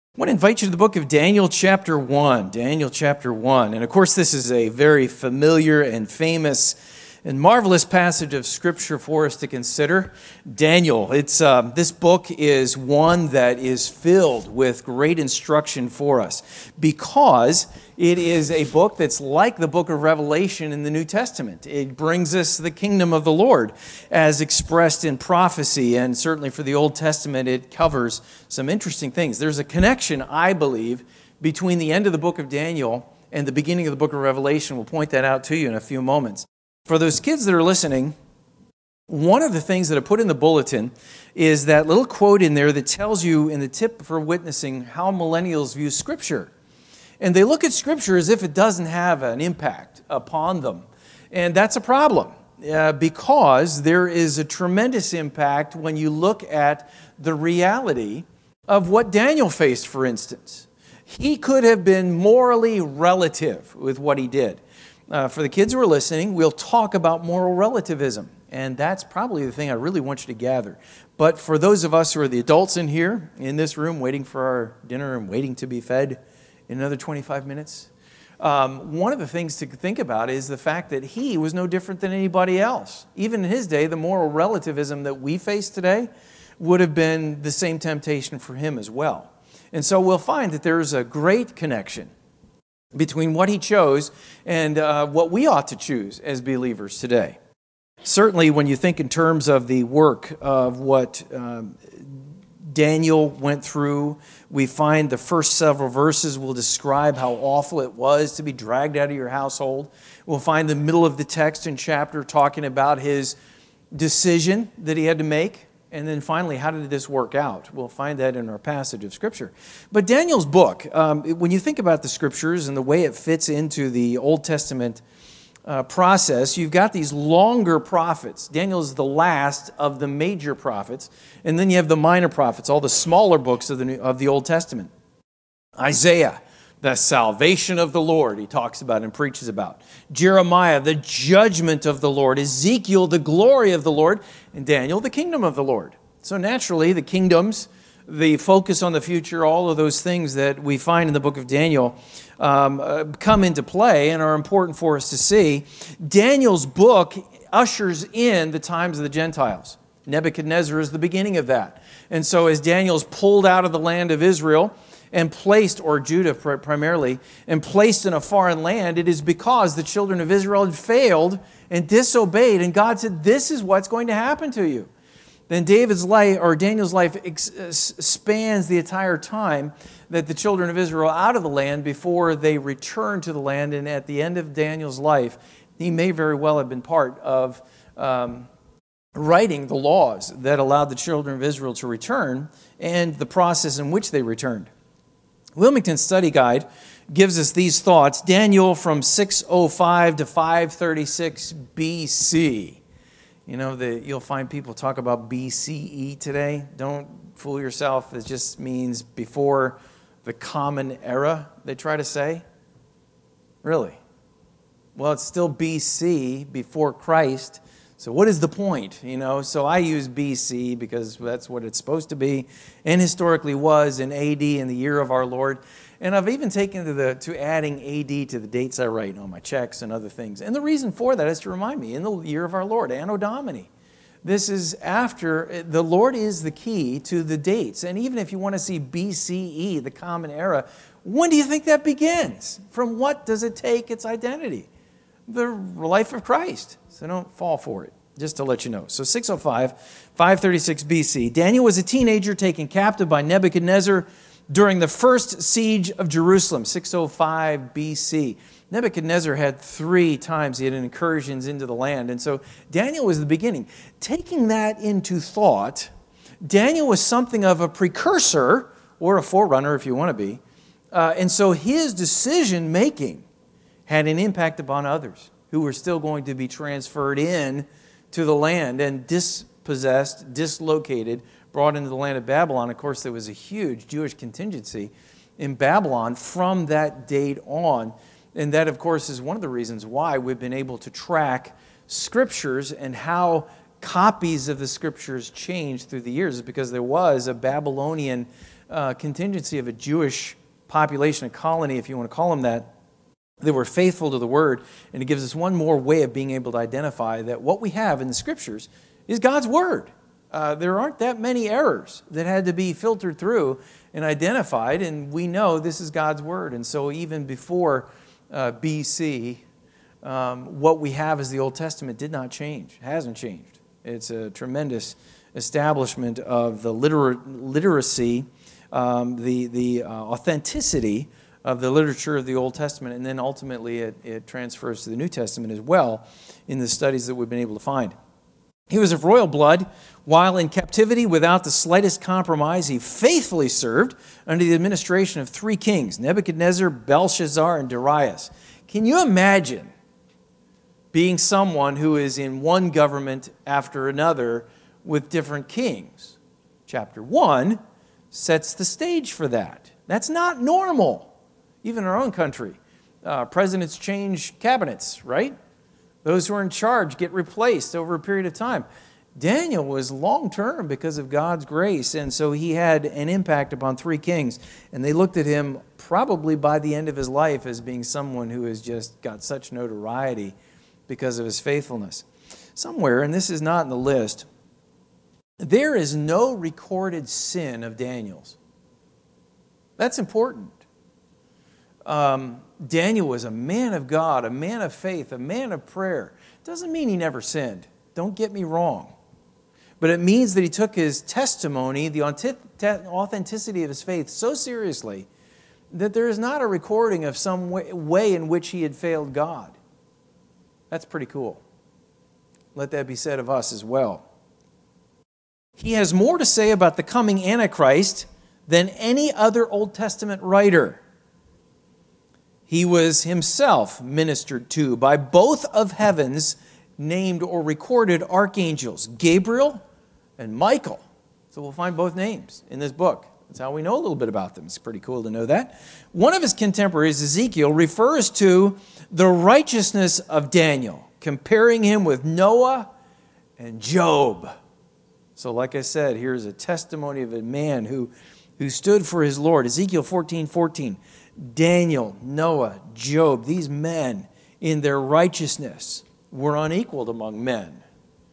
I want to invite you to the book of Daniel chapter 1. Daniel chapter 1. And of course, this is a very familiar and famous and marvelous passage of Scripture for us to consider. Daniel, this book is one that is filled with great instruction for us because it is a book that's like the book of Revelation in the New Testament. It brings us the kingdom of the Lord as expressed in prophecy, and certainly for the Old Testament, it covers some interesting things. There's a connection, I believe, between the end of the book of Daniel and the beginning of the book of Revelation. We'll point that out to you in a few moments. For those kids that are listening, one of the things that I put in the bulletin is that little quote in there that tells you in the tip for witnessing how millennials view Scripture. And they look at Scripture as if it doesn't have an impact upon them. And that's a problem because there is a tremendous impact when you look at the reality of what Daniel faced, for instance. He could have been morally relative with what he did. For the kids who are listening, we'll talk about moral relativism. And that's probably the thing I really want you to gather. But for those of us who are the adults in here, in this room, waiting for our dinner and waiting to be fed in another 25 minutes, one of the things to think about is the fact that he was no different than anybody else. Even in his day, the moral relativism that we face today would have been the same temptation for him as well. And so we'll find that there's a great connection between what he chose and what we ought to choose as believers today. Certainly, when you think in terms of the work of what Daniel went through, we find the first several verses will describe how awful it was to be dragged out of your household. We'll find the middle of the text and chapter talking about his decision that he had to make. And then finally, how did this work out? We'll find that in our passage of Scripture. But Daniel's book, when you think about the Scriptures and the way it fits into the Old Testament process, you've got these longer prophets. Daniel is the last of the major prophets. And then you have the minor prophets, all the smaller books of the Old Testament. Isaiah, the salvation of the Lord, he talks about and preaches about. Jeremiah, the judgment of the Lord. Ezekiel, the glory of the Lord. And Daniel, the kingdom of the Lord. So naturally, the kingdoms, the focus on the future, all of those things that we find in the book of Daniel come into play and are important for us to see. Daniel's book ushers in the times of the Gentiles. Nebuchadnezzar is the beginning of that. And so as Daniel's pulled out of the land of Israel and placed, or Judah primarily, and placed in a foreign land, it is because the children of Israel had failed and disobeyed. And God said, this is what's going to happen to you. Then Daniel's life spans the entire time that the children of Israel out of the land before they return to the land. And at the end of Daniel's life, he may very well have been part of writing the laws that allowed the children of Israel to return and the process in which they returned. Wilmington Study Guide gives us these thoughts. Daniel from 605 to 536 BC. You know, you'll find people talk about BCE today. Don't fool yourself. It just means before the common era, they try to say. Really? Well, it's still BC, before Christ. So what is the point? You know, so I use BC because that's what it's supposed to be and historically was in AD in the year of our Lord. And I've even taken to adding AD to the dates I write on my checks and other things. And the reason for that is to remind me, in the year of our Lord, Anno Domini. This is after, the Lord is the key to the dates. And even if you want to see BCE, the common era, when do you think that begins? From what does it take its identity? The life of Christ. So don't fall for it, just to let you know. So 605, 536 BC. Daniel was a teenager taken captive by Nebuchadnezzar during the first siege of Jerusalem, 605 BC. Nebuchadnezzar had 3 times he had incursions into the land. And so Daniel was the beginning. Taking that into thought, Daniel was something of a precursor, or a forerunner if you want to be. And so his decision-making had an impact upon others who were still going to be transferred in to the land and dispossessed, dislocated, brought into the land of Babylon. Of course, there was a huge Jewish contingency in Babylon from that date on. And that, of course, is one of the reasons why we've been able to track scriptures and how copies of the scriptures changed through the years, is because there was a Babylonian contingency of a Jewish population, a colony, if you want to call them that were faithful to the Word. And it gives us one more way of being able to identify that what we have in the Scriptures is God's Word. There aren't that many errors that had to be filtered through and identified, and we know this is God's Word. And so even before BC, what we have as the Old Testament did not change, hasn't changed. It's a tremendous establishment of the literacy, the authenticity of the literature of the Old Testament, and then ultimately it transfers to the New Testament as well in the studies that we've been able to find. He was of royal blood. While in captivity without the slightest compromise, he faithfully served under the administration of three kings, Nebuchadnezzar, Belshazzar, and Darius. Can you imagine being someone who is in one government after another with different kings? Chapter 1 sets the stage for that. That's not normal. Even in our own country, presidents change cabinets, right? Those who are in charge get replaced over a period of time. Daniel was long-term because of God's grace, and so he had an impact upon three kings. And they looked at him probably by the end of his life as being someone who has just got such notoriety because of his faithfulness. Somewhere, and this is not in the list, there is no recorded sin of Daniel's. That's important. Daniel was a man of God, a man of faith, a man of prayer. Doesn't mean he never sinned. Don't get me wrong. But it means that he took his testimony, the authenticity of his faith, so seriously that there is not a recording of some way in which he had failed God. That's pretty cool. Let that be said of us as well. He has more to say about the coming Antichrist than any other Old Testament writer. He was himself ministered to by both of heaven's named or recorded archangels, Gabriel and Michael. So we'll find both names in this book. That's how we know a little bit about them. It's pretty cool to know that. One of his contemporaries, Ezekiel, refers to the righteousness of Daniel, comparing him with Noah and Job. So like I said, here's a testimony of a man who stood for his Lord. Ezekiel 14:14. Daniel, Noah, Job, these men in their righteousness were unequaled among men.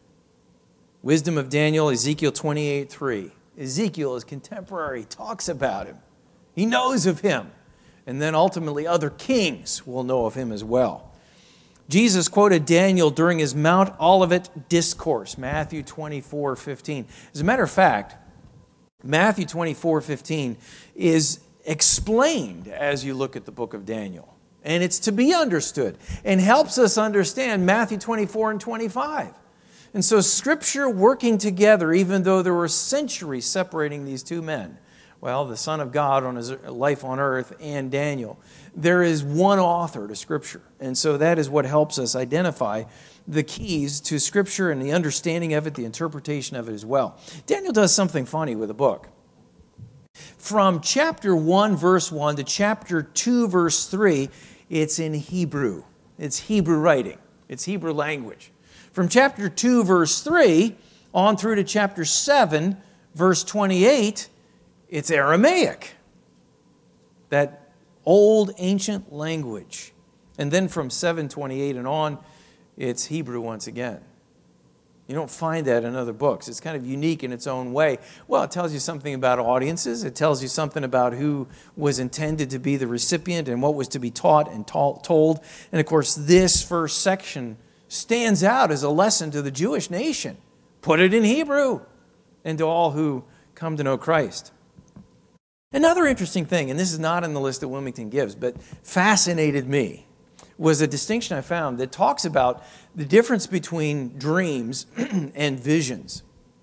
Wisdom of Daniel, Ezekiel 28:3. Ezekiel, his contemporary, talks about him. He knows of him. And then ultimately other kings will know of him as well. Jesus quoted Daniel during his Mount Olivet discourse, Matthew 24:15. As a matter of fact, Matthew 24:15 is explained as you look at the book of Daniel. And it's to be understood and helps us understand Matthew 24 and 25. And so Scripture working together, even though there were centuries separating these two men, well, the Son of God on his life on earth and Daniel, there is one author to Scripture. And so that is what helps us identify the keys to Scripture and the understanding of it, the interpretation of it as well. Daniel does something funny with the book. From chapter 1, verse 1 to chapter 2, verse 3, it's in Hebrew. It's Hebrew writing. It's Hebrew language. From chapter 2, verse 3, on through to chapter 7, verse 28, it's Aramaic. That old, ancient language. And then from 7:28 and on, it's Hebrew once again. You don't find that in other books. It's kind of unique in its own way. Well, it tells you something about audiences. It tells you something about who was intended to be the recipient and what was to be taught and told. And of course, this first section stands out as a lesson to the Jewish nation. Put it in Hebrew and to all who come to know Christ. Another interesting thing, and this is not in the list that Wilmington gives, but fascinated me, was a distinction I found that talks about the difference between dreams and visions.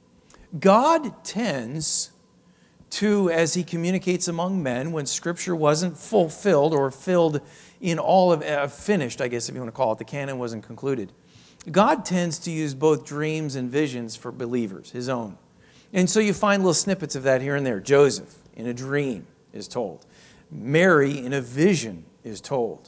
God tends to, as he communicates among men, when Scripture wasn't fulfilled or filled in all of, finished, I guess if you want to call it, the canon wasn't concluded. God tends to use both dreams and visions for believers, his own. And so you find little snippets of that here and there. Joseph, in a dream, is told. Mary, in a vision, is told.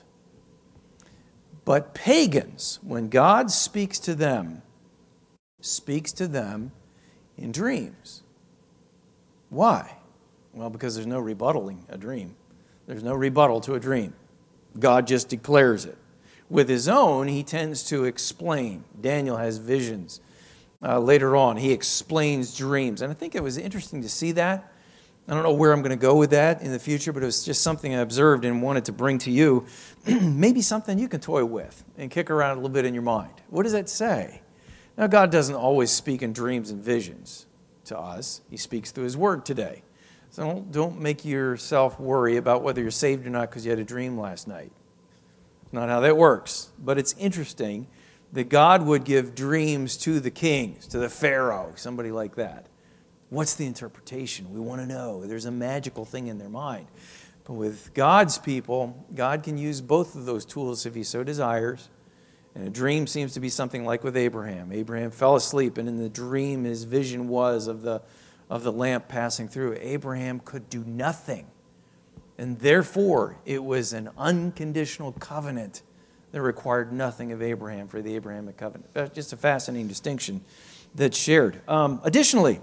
But pagans, when God speaks to them in dreams. Why? Well, because there's no rebuttaling a dream. There's no rebuttal to a dream. God just declares it. With his own, he tends to explain. Daniel has visions. Later on, he explains dreams. And I think it was interesting to see that. I don't know where I'm going to go with that in the future, but it was just something I observed and wanted to bring to you. Maybe something you can toy with and kick around a little bit in your mind. What does that say? Now, God doesn't always speak in dreams and visions to us. He speaks through his word today. So don't make yourself worry about whether you're saved or not because you had a dream last night. Not how that works. But it's interesting that God would give dreams to the kings, to the Pharaoh, somebody like that. What's the interpretation? We want to know. There's a magical thing in their mind. But with God's people, God can use both of those tools if he so desires. And a dream seems to be something like with Abraham. Abraham fell asleep, and in the dream his vision was of the lamp passing through. Abraham could do nothing. And therefore, it was an unconditional covenant that required nothing of Abraham for the Abrahamic covenant. That's just a fascinating distinction that's shared. Additionally,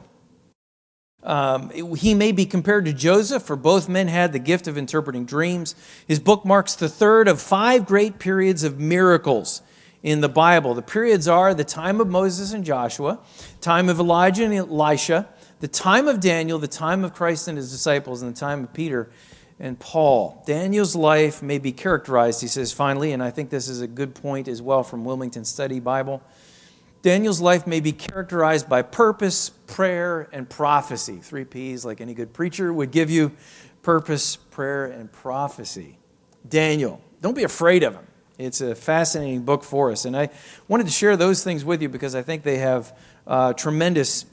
he may be compared to Joseph, for both men had the gift of interpreting dreams. His book marks the third of 5 great periods of miracles in the Bible. The periods are the time of Moses and Joshua, time of Elijah and Elisha, the time of Daniel, the time of Christ and his disciples, and the time of Peter and Paul. Daniel's life may be characterized, he says finally, and I think this is a good point as well from Wilmington Study Bible. Daniel's life may be characterized by purpose, prayer, and prophecy. 3 P's, like any good preacher would give you: purpose, prayer, and prophecy. Daniel, don't be afraid of him. It's a fascinating book for us. And I wanted to share those things with you because I think they have tremendous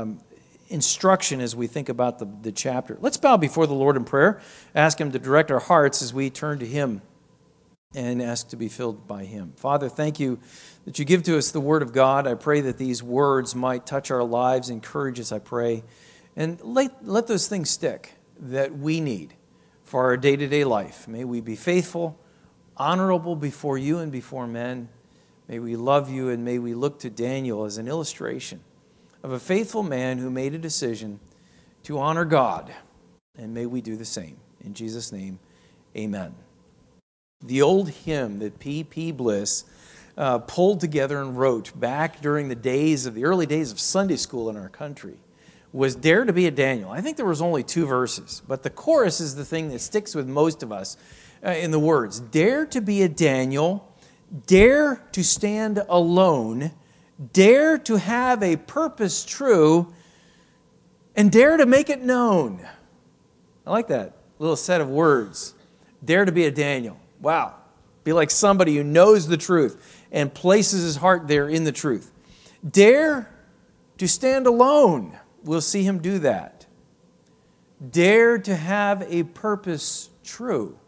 instruction as we think about the chapter. Let's bow before the Lord in prayer, ask him to direct our hearts as we turn to him and ask to be filled by him. Father, thank you that you give to us the word of God. I pray that these words might touch our lives, encourage us, I pray, and let those things stick that we need for our day-to-day life. May we be faithful, honorable before you and before men. May we love you, and may we look to Daniel as an illustration of a faithful man who made a decision to honor God. And may we do the same. In Jesus' name, amen. The old hymn that P.P. Bliss pulled together and wrote back during the early days of Sunday school in our country was "Dare to be a Daniel." I think there was only 2 verses, but the chorus is the thing that sticks with most of us in the words. Dare to be a Daniel, dare to stand alone, dare to have a purpose true, and dare to make it known. I like that little set of words. Dare to be a Daniel. Wow. Be like somebody who knows the truth and places his heart there in the truth. Dare to stand alone. We'll see him do that. Dare to have a purpose true.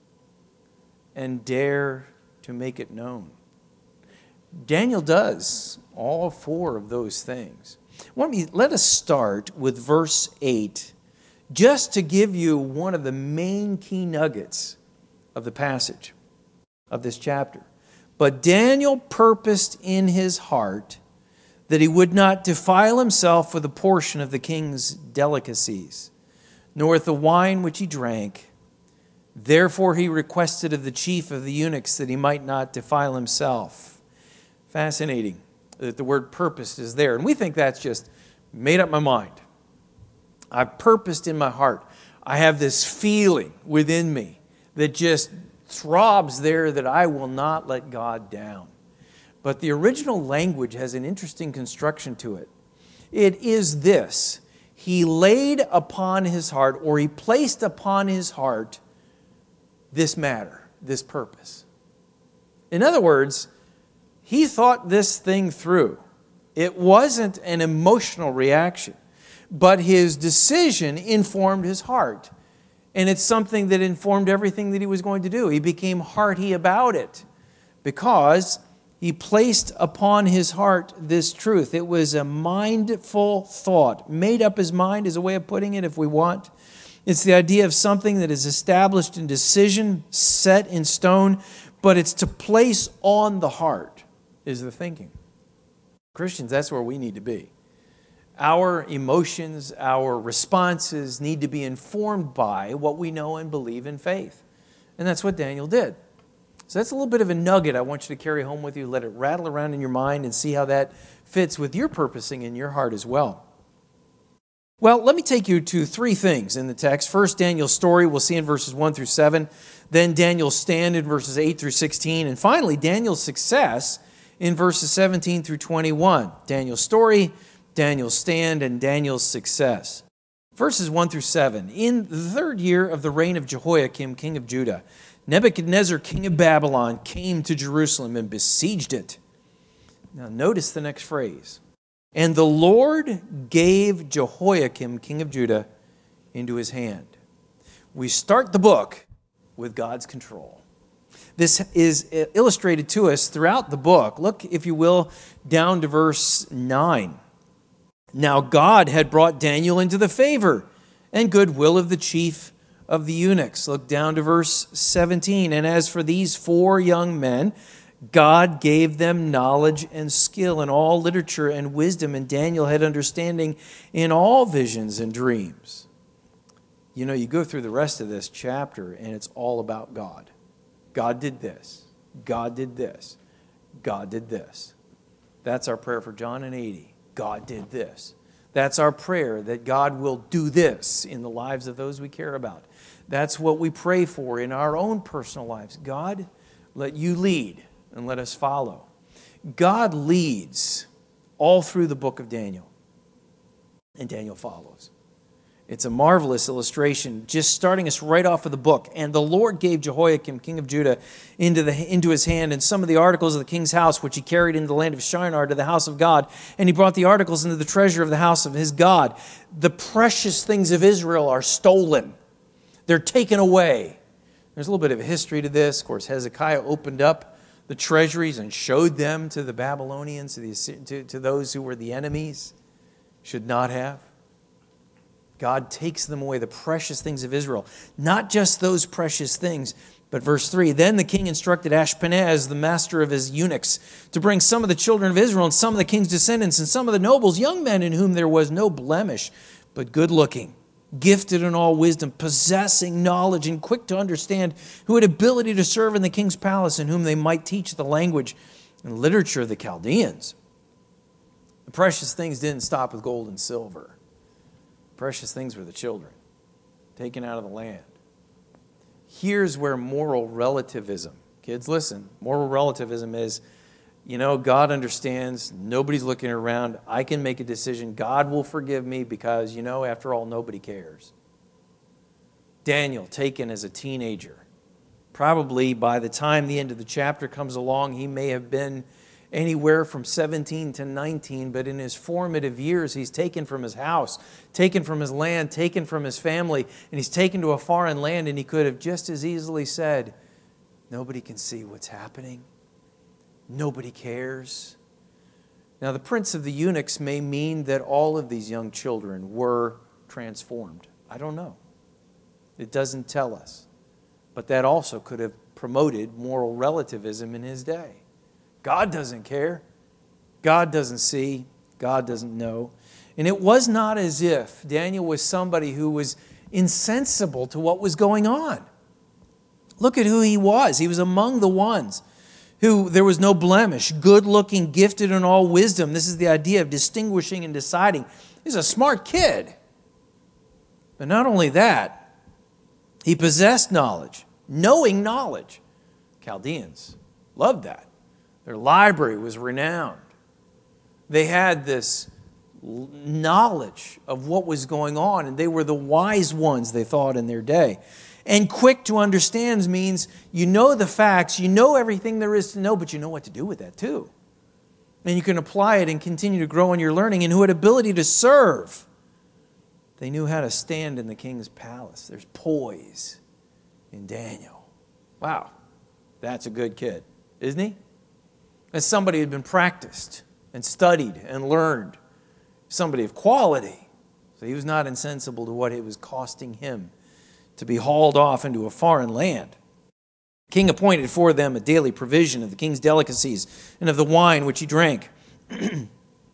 And dare to make it known. Daniel does all 4 of those things. Let us start with verse 8, just to give you one of the main key nuggets of the passage of this chapter. But Daniel purposed in his heart that he would not defile himself with a portion of the king's delicacies, nor with the wine which he drank. Therefore he requested of the chief of the eunuchs that he might not defile himself. Fascinating that the word purposed is there. And we think that's just made up my mind. I've purposed in my heart. I have this feeling within me that just throbs there that I will not let God down. But the original language has an interesting construction to it. It is this: he laid upon his heart, or he placed upon his heart, this matter, this purpose. In other words, he thought this thing through. It wasn't an emotional reaction, but his decision informed his heart. And it's something that informed everything that he was going to do. He became hearty about it because he placed upon his heart this truth. It was a mindful thought. Made up his mind is a way of putting it if we want. It's the idea of something that is established in decision, set in stone, but it's to place on the heart is the thinking. Christians, that's where we need to be. Our emotions, our responses need to be informed by what we know and believe in faith. And that's what Daniel did. So that's a little bit of a nugget I want you to carry home with you. Let it rattle around in your mind and see how that fits with your purposing in your heart as well. Well, let me take you to three things in the text. First, Daniel's story, we'll see in verses 1 through 7. Then Daniel's stand in verses 8 through 16. And finally, Daniel's success in verses 17 through 21. Daniel's story, Daniel's stand, and Daniel's success. Verses 1 through 7. In the third year of the reign of Jehoiakim, king of Judah, Nebuchadnezzar, king of Babylon, came to Jerusalem and besieged it. Now notice the next phrase. And the Lord gave Jehoiakim, king of Judah, into his hand. We start the book with God's control. This is illustrated to us throughout the book. Look, if you will, down to verse 9. Now God had brought Daniel into the favor and goodwill of the chief of the eunuchs. Look down to verse 17. And as for these 4 young men, God gave them knowledge and skill in all literature and wisdom, and Daniel had understanding in all visions and dreams. You know, you go through the rest of this chapter, and it's all about God. God did this. God did this. God did this. That's our prayer for John and 80. God did this. That's our prayer, that God will do this in the lives of those we care about. That's what we pray for in our own personal lives. God, let you lead and let us follow. God leads all through the book of Daniel, and Daniel follows. It's a marvelous illustration, just starting us right off of the book. And the Lord gave Jehoiakim, king of Judah, into his hand, and some of the articles of the king's house, which he carried into the land of Shinar to the house of God. And he brought the articles into the treasure of the house of his God. The precious things of Israel are stolen. They're taken away. There's a little bit of a history to this. Of course, Hezekiah opened up the treasuries and showed them to the Babylonians, to those who were the enemies, should not have. God takes them away, the precious things of Israel. Not just those precious things, but verse 3, Then the king instructed Ashpenaz, the master of his eunuchs, to bring some of the children of Israel and some of the king's descendants and some of the nobles, young men in whom there was no blemish, but good-looking, gifted in all wisdom, possessing knowledge and quick to understand, who had ability to serve in the king's palace, and whom they might teach the language and literature of the Chaldeans. The precious things didn't stop with gold and silver. Precious things were the children taken out of the land. Here's where moral relativism, kids listen, moral relativism is, God understands, nobody's looking around, I can make a decision, God will forgive me because, after all, nobody cares. Daniel, taken as a teenager, probably by the time the end of the chapter comes along, he may have been anywhere from 17 to 19, but in his formative years, he's taken from his house, taken from his land, taken from his family, and he's taken to a foreign land, and he could have just as easily said, nobody can see what's happening. Nobody cares. Now, the prince of the eunuchs may mean that all of these young children were transformed. I don't know. It doesn't tell us. But that also could have promoted moral relativism in his day. God doesn't care. God doesn't see. God doesn't know. And it was not as if Daniel was somebody who was insensible to what was going on. Look at who he was. He was among the ones who there was no blemish, good-looking, gifted in all wisdom. This is the idea of distinguishing and deciding. He's a smart kid. But not only that, he possessed knowledge, knowing knowledge. Chaldeans loved that. Their library was renowned. They had this knowledge of what was going on, and they were the wise ones, they thought, in their day. And quick to understand means you know the facts, you know everything there is to know, but you know what to do with that too. And you can apply it and continue to grow in your learning, and who had ability to serve. They knew how to stand in the king's palace. There's poise in Daniel. Wow, that's a good kid, isn't he? As somebody who had been practiced and studied and learned. Somebody of quality. So he was not insensible to what it was costing him to be hauled off into a foreign land. The king appointed for them a daily provision of the king's delicacies and of the wine which he drank.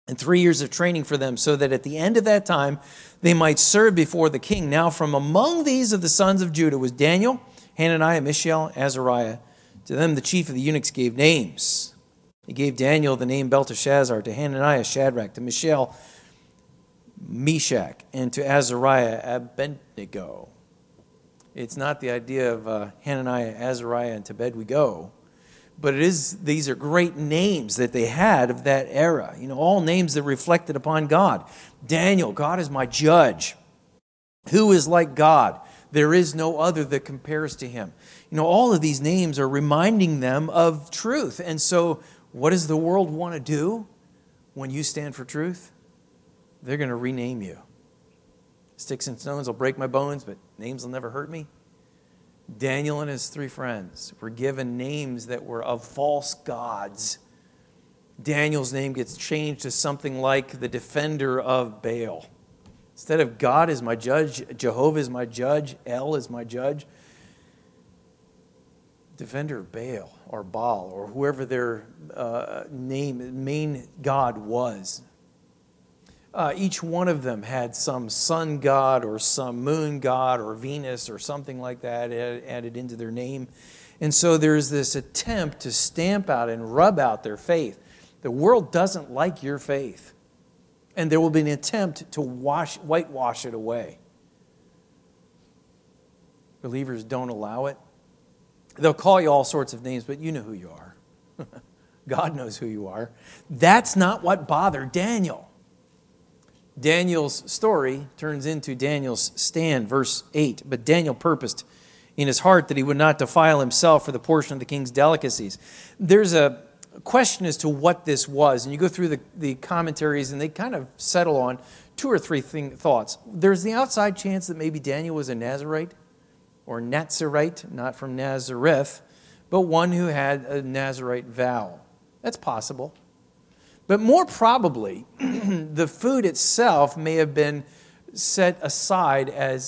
and 3 years of training for them, so that at the end of that time they might serve before the king. Now from among these of the sons of Judah was Daniel, Hananiah, Mishael, Azariah. To them the chief of the eunuchs gave names. He gave Daniel the name Belteshazzar, to Hananiah Shadrach, to Mishael Meshach, and to Azariah Abednego. It's not the idea of Hananiah, Azariah, and to bed we go. But these are great names that they had of that era. All names that reflected upon God. Daniel, God is my judge. Who is like God? There is no other that compares to him. All of these names are reminding them of truth. And so what does the world want to do when you stand for truth? They're going to rename you. Sticks and stones will break my bones, but names will never hurt me. Daniel and his 3 friends were given names that were of false gods. Daniel's name gets changed to something like the defender of Baal. Instead of God is my judge, Jehovah is my judge, El is my judge, defender of Baal or Baal or whoever their main god was. Each one of them had some sun god or some moon god or Venus or something like that added into their name. And so there's this attempt to stamp out and rub out their faith. The world doesn't like your faith. And there will be an attempt to whitewash it away. Believers don't allow it. They'll call you all sorts of names, but you know who you are. God knows who you are. That's not what bothered Daniel. Daniel's story turns into Daniel's stand, verse 8. But Daniel purposed in his heart that he would not defile himself for the portion of the king's delicacies. There's a question as to what this was, and you go through the commentaries, and they kind of settle on 2 or 3 thoughts. There's the outside chance that maybe Daniel was a Nazarite, or Nazarite, not from Nazareth, but one who had a Nazarite vow. That's possible. But more probably, the food itself may have been set aside as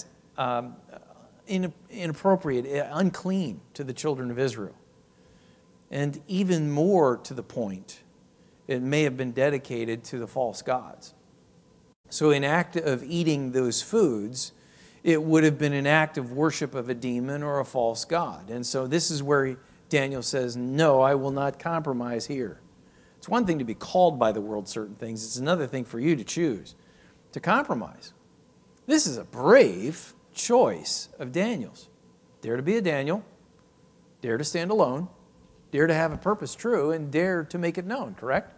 inappropriate, unclean to the children of Israel. And even more to the point, it may have been dedicated to the false gods. So in act of eating those foods, it would have been an act of worship of a demon or a false god. And so this is where Daniel says, no, I will not compromise here. It's one thing to be called by the world certain things. It's another thing for you to choose to compromise. This is a brave choice of Daniel's. Dare to be a Daniel, dare to stand alone, dare to have a purpose true, and dare to make it known, correct?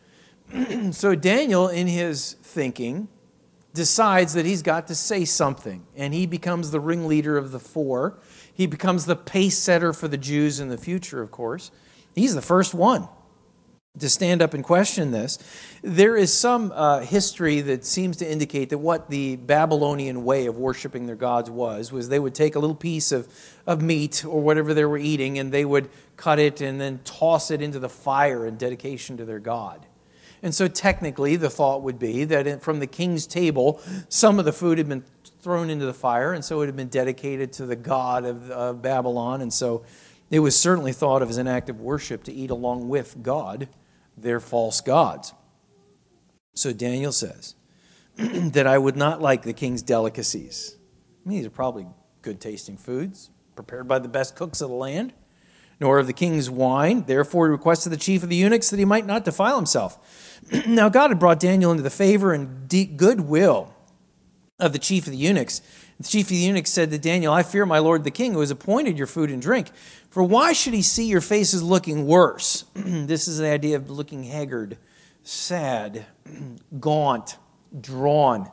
So Daniel, in his thinking, decides that he's got to say something, and he becomes the ringleader of the 4. He becomes the pace setter for the Jews in the future, of course. He's the first one to stand up and question this. There is some history that seems to indicate that what the Babylonian way of worshiping their gods was they would take a little piece of meat or whatever they were eating, and they would cut it and then toss it into the fire in dedication to their god. And so technically the thought would be that from the king's table, some of the food had been thrown into the fire, and so it had been dedicated to the god of Babylon. And so it was certainly thought of as an act of worship to eat along with God their false gods. So Daniel says that I would not like the king's delicacies. I mean, these are probably good tasting foods prepared by the best cooks of the land, nor of the king's wine. Therefore he requested the chief of the eunuchs that he might not defile himself. Now God had brought Daniel into the favor and goodwill of the chief of the eunuchs. The chief of the eunuchs said to Daniel, I fear my lord the king, who has appointed your food and drink. For why should he see your faces looking worse? This is the idea of looking haggard, sad, gaunt, drawn,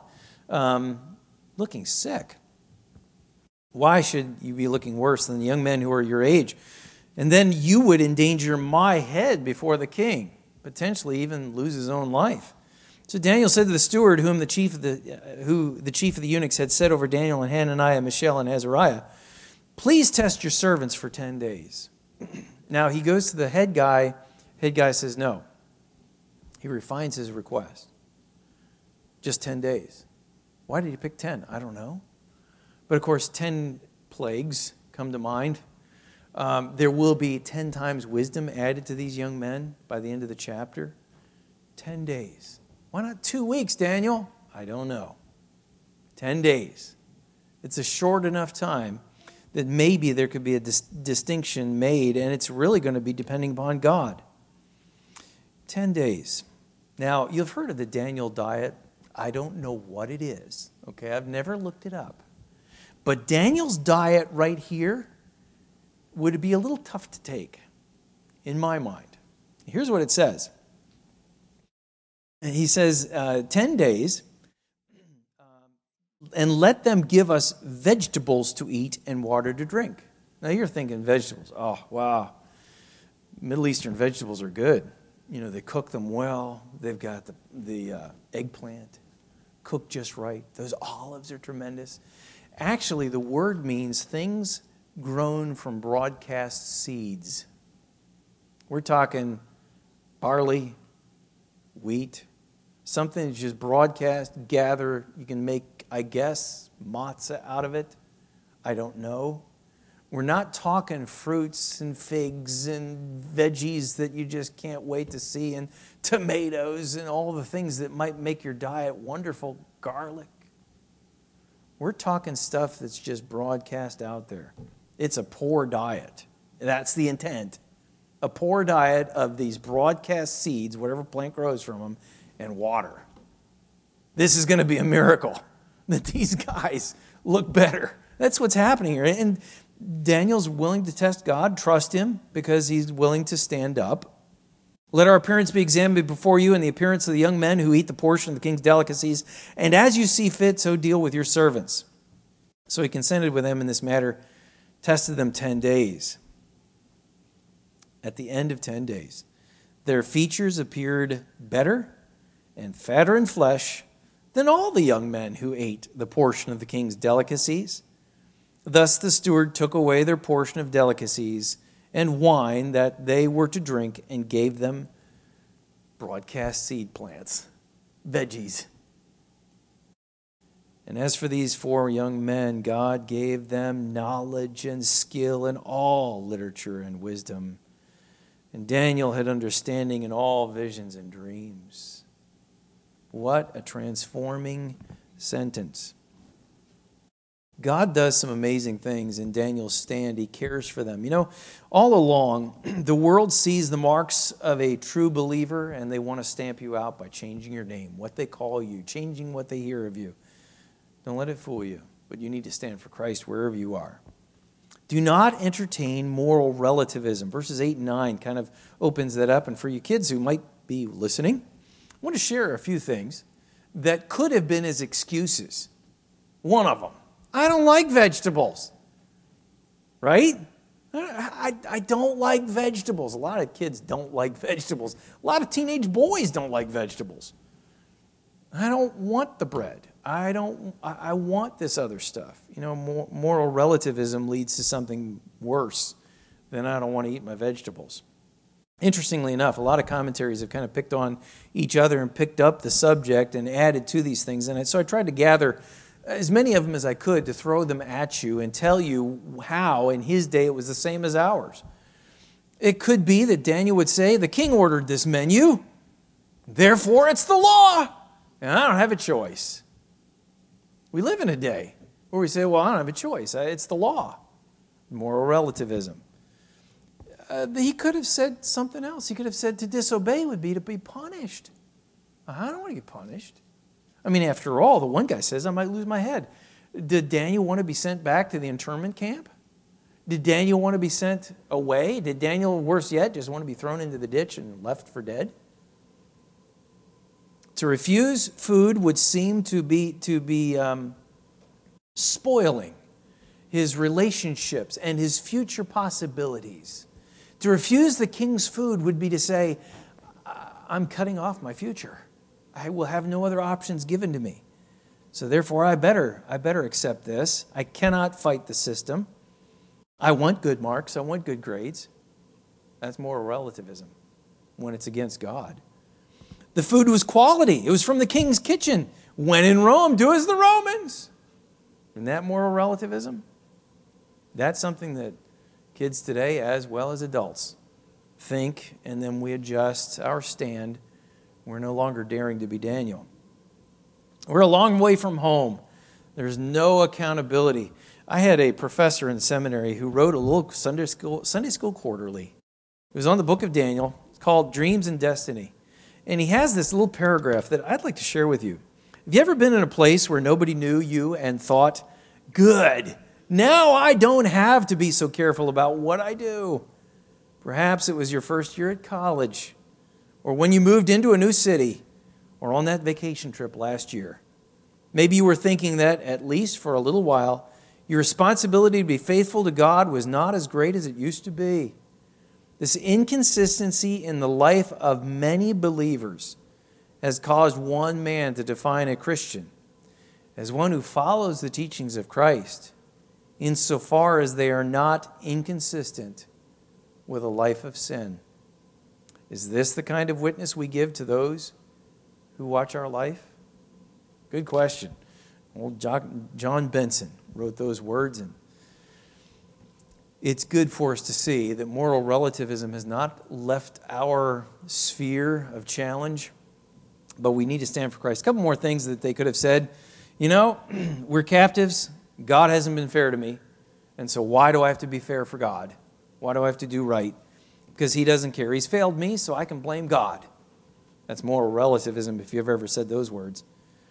looking sick. Why should you be looking worse than the young men who are your age? And then you would endanger my head before the king, potentially even lose his own life. So Daniel said to the steward, who the chief of the eunuchs had set over Daniel and Hananiah, Mishael, and Azariah, please test your servants for 10 days. Now he goes to the head guy. Head guy says no. He refines his request. Just 10 days. Why did he pick 10? I don't know. But of course, 10 plagues come to mind. There will be 10 times wisdom added to these young men by the end of the chapter. 10 days. Why not 2 weeks, Daniel? I don't know. 10 days. It's a short enough time that maybe there could be a distinction made, and it's really going to be depending upon God. 10 days. Now, you've heard of the Daniel diet. I don't know what it is. Okay, I've never looked it up. But Daniel's diet right here would be a little tough to take, in my mind. Here's what it says. He says, 10 days, and let them give us vegetables to eat and water to drink. Now you're thinking vegetables. Oh, wow. Middle Eastern vegetables are good. You know, they cook them well. They've got the eggplant cooked just right. Those olives are tremendous. Actually, the word means things grown from broadcast seeds. We're talking barley, wheat, something that's just broadcast, gather. You can make, I guess, matzah out of it. I don't know. We're not talking fruits and figs and veggies that you just can't wait to see, and tomatoes and all the things that might make your diet wonderful, garlic. We're talking stuff that's just broadcast out there. It's a poor diet. That's the intent. A poor diet of these broadcast seeds, whatever plant grows from them, and water. This is going to be a miracle that these guys look better. That's what's happening here. And Daniel's willing to test God, trust him, because he's willing to stand up. Let our appearance be examined before you, and the appearance of the young men who eat the portion of the king's delicacies. And as you see fit, so deal with your servants. So he consented with them in this matter, tested them 10 days. At the end of 10 days, their features appeared better and fatter in flesh than all the young men who ate the portion of the king's delicacies. Thus the steward took away their portion of delicacies and wine that they were to drink, and gave them broadcast seed plants, veggies. And as for these 4 young men, God gave them knowledge and skill in all literature and wisdom. And Daniel had understanding in all visions and dreams. What a transforming sentence. God does some amazing things in Daniel's stand. He cares for them. You know, all along, the world sees the marks of a true believer, and they want to stamp you out by changing your name, what they call you, changing what they hear of you. Don't let it fool you, but you need to stand for Christ wherever you are. Do not entertain moral relativism. Verses 8 and 9 kind of opens that up. And for you kids who might be listening, I want to share a few things that could have been as excuses. One of them, I don't like vegetables, right? I don't like vegetables. A lot of kids don't like vegetables. A lot of teenage boys don't like vegetables. I don't want the bread. I want this other stuff. You know, moral relativism leads to something worse than I don't want to eat my vegetables. Interestingly enough, a lot of commentaries have kind of picked on each other and picked up the subject and added to these things. And so I tried to gather as many of them as I could to throw them at you and tell you how in his day it was the same as ours. It could be that Daniel would say, the king ordered this menu, therefore it's the law, and I don't have a choice. We live in a day where we say, well, I don't have a choice. It's the law. Moral relativism. He could have said something else. He could have said to disobey would be to be punished. I don't want to get punished. I mean, after all, the one guy says I might lose my head. Did Daniel want to be sent back to the internment camp? Did Daniel want to be sent away? Did Daniel, worse yet, just want to be thrown into the ditch and left for dead? To refuse food would seem to be spoiling his relationships and his future possibilities. To refuse the king's food would be to say, I'm cutting off my future. I will have no other options given to me. So therefore, I better accept this. I cannot fight the system. I want good marks. I want good grades. That's moral relativism when it's against God. The food was quality. It was from the king's kitchen. When in Rome, do as the Romans. Isn't that moral relativism? That's something that kids today, as well as adults, think, and then we adjust our stand We're no longer daring to be Daniel. We're a long way from home. There's no accountability. I had a professor in seminary who wrote a little Sunday school quarterly. It was on the book of Daniel. It's called Dreams and Destiny. And he has this little paragraph that I'd like to share with you. Have you ever been in a place where nobody knew you and thought, good, now I don't have to be so careful about what I do? Perhaps it was your first year at college, or when you moved into a new city, or on that vacation trip last year. Maybe you were thinking that, at least for a little while, your responsibility to be faithful to God was not as great as it used to be. This inconsistency in the life of many believers has caused one man to define a Christian as one who follows the teachings of Christ, insofar as they are not inconsistent with a life of sin. Is this the kind of witness we give to those who watch our life? Good question. Old John Benson wrote those words, and it's good for us to see that moral relativism has not left our sphere of challenge, but we need to stand for Christ. A couple more things that they could have said. You know, we're captives. God hasn't been fair to me, and so why do I have to be fair for God? Why do I have to do right? Because He doesn't care. He's failed me, so I can blame God. That's moral relativism, if you've ever said those words.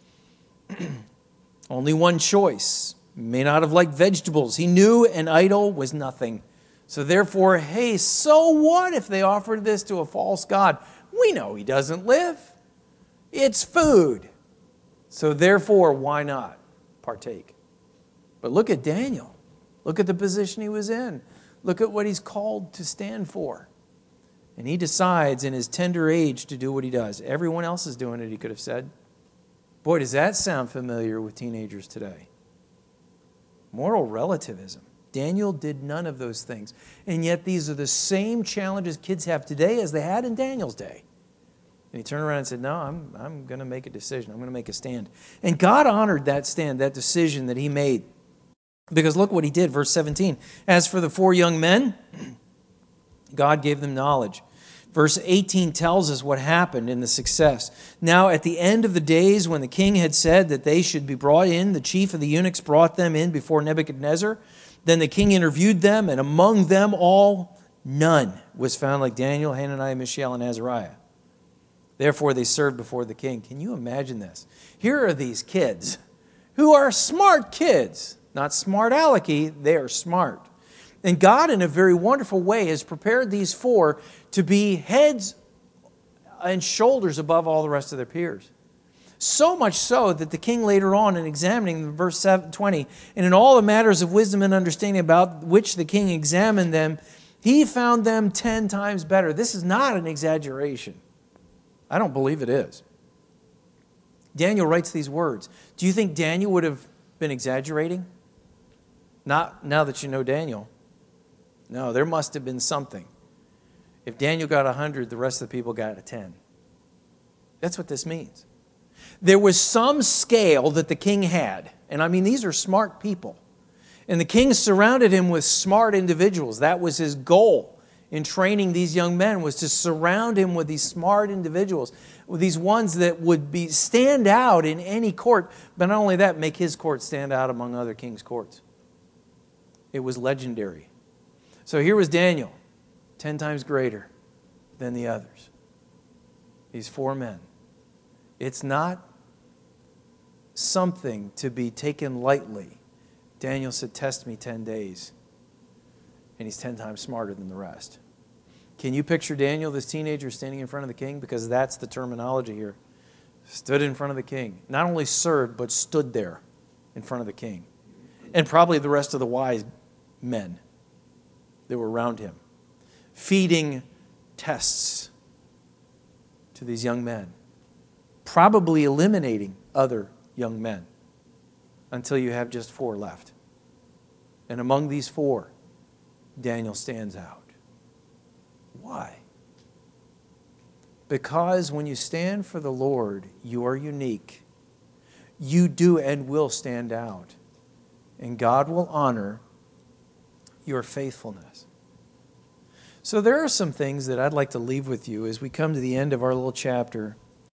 Only one choice. May not have liked vegetables. He knew an idol was nothing. So therefore, hey, so what if they offered this to a false god? We know He doesn't live. It's food. So therefore, why not partake? But look at Daniel. Look at the position he was in. Look at what he's called to stand for. And he decides in his tender age to do what he does. Everyone else is doing it, he could have said. Boy, does that sound familiar with teenagers today. Moral relativism. Daniel did none of those things. And yet these are the same challenges kids have today as they had in Daniel's day. And he turned around and said, no, I'm going to make a decision. I'm going to make a stand. And God honored that stand, that decision that he made. Because look what he did, verse 17. As for the 4 young men, God gave them knowledge. Verse 18 tells us what happened in the success. Now at the end of the days when the king had said that they should be brought in, the chief of the eunuchs brought them in before Nebuchadnezzar. Then the king interviewed them, and among them all, none was found like Daniel, Hananiah, Mishael, and Azariah. Therefore they served before the king. Can you imagine this? Here are these kids who are smart kids. Not smart alecky, they are smart. And God, in a very wonderful way, has prepared these 4 to be heads and shoulders above all the rest of their peers. So much so that the king later on, in examining verse 20, and in all the matters of wisdom and understanding about which the king examined them, he found them 10 times better. This is not an exaggeration. I don't believe it is. Daniel writes these words. Do you think Daniel would have been exaggerating? Not now that you know Daniel. No, there must have been something. If Daniel got 100, the rest of the people got a 10. That's what this means. There was some scale that the king had. And I mean, these are smart people. And the king surrounded him with smart individuals. That was his goal in training these young men, was to surround him with these smart individuals, with these ones that would stand out in any court. But not only that, make his court stand out among other kings' courts. It was legendary. So here was Daniel, 10 times greater than the others. These 4 men. It's not something to be taken lightly. Daniel said, test me 10 days. And he's 10 times smarter than the rest. Can you picture Daniel, this teenager, standing in front of the king? Because that's the terminology here. Stood in front of the king. Not only served, but stood there in front of the king. And probably the rest of the wise men that were around him, feeding tests to these young men, probably eliminating other young men until you have just 4 left. And among these 4, Daniel stands out. Why? Because when you stand for the Lord, you are unique. You do and will stand out. And God will honor your faithfulness. So there are some things that I'd like to leave with you as we come to the end of our little chapter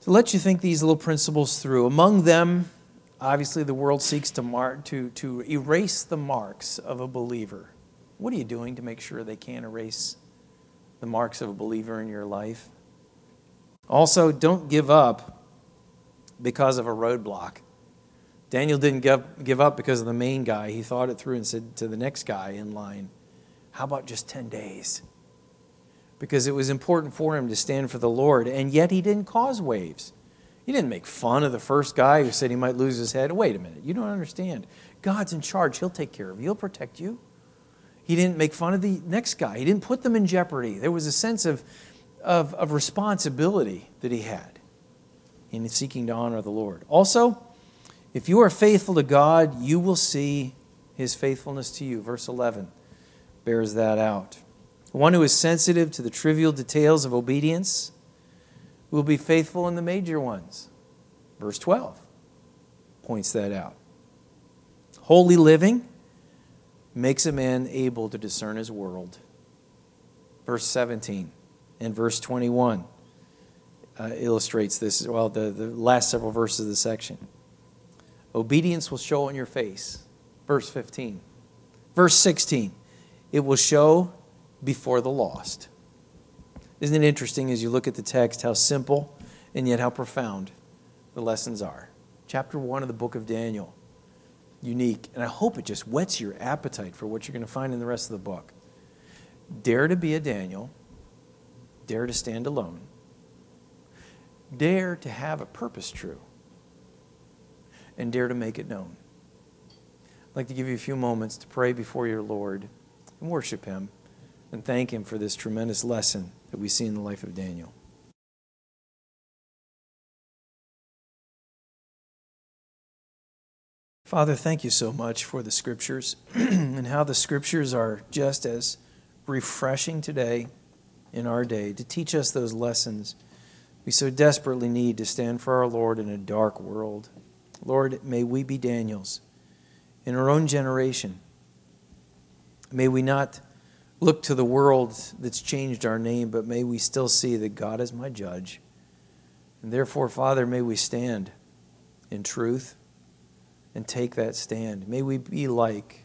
to let you think these little principles through. Among them, obviously the world seeks to erase the marks of a believer. What are you doing to make sure they can't erase the marks of a believer in your life? Also, don't give up because of a roadblock. Daniel didn't give up because of the main guy. He thought it through and said to the next guy in line, how about just 10 days? Because it was important for him to stand for the Lord, and yet he didn't cause waves. He didn't make fun of the first guy who said he might lose his head. Wait a minute, you don't understand. God's in charge. He'll take care of you. He'll protect you. He didn't make fun of the next guy. He didn't put them in jeopardy. There was a sense of responsibility that he had in seeking to honor the Lord. Also, if you are faithful to God, you will see His faithfulness to you. Verse 11 bears that out. One who is sensitive to the trivial details of obedience will be faithful in the major ones. Verse 12 points that out. Holy living makes a man able to discern his world. Verse 17 and verse 21 illustrates this as well, the last several verses of the section. Obedience will show on your face. Verse 15. Verse 16, it will show before the lost. Isn't it interesting as you look at the text how simple and yet how profound the lessons are? Chapter 1 of the book of Daniel. Unique. And I hope it just whets your appetite for what you're going to find in the rest of the book. Dare to be a Daniel. Dare to stand alone. Dare to have a purpose true. And dare to make it known. I'd like to give you a few moments to pray before your Lord and worship Him and thank Him for this tremendous lesson that we see in the life of Daniel. Father, thank you so much for the Scriptures and how the Scriptures are just as refreshing today in our day to teach us those lessons we so desperately need to stand for our Lord in a dark world. Lord, may we be Daniels in our own generation. May we not look to the world that's changed our name, but may we still see that God is my judge. And therefore, Father, may we stand in truth and take that stand. May we be like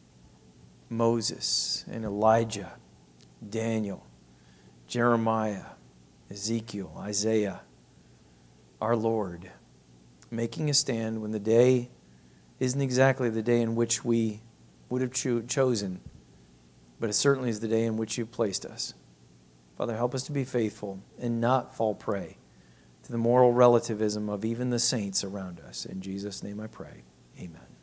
Moses and Elijah, Daniel, Jeremiah, Ezekiel, Isaiah, our Lord, making a stand when the day isn't exactly the day in which we would have chosen, but it certainly is the day in which you've placed us. Father, help us to be faithful and not fall prey to the moral relativism of even the saints around us. In Jesus' name I pray. Amen.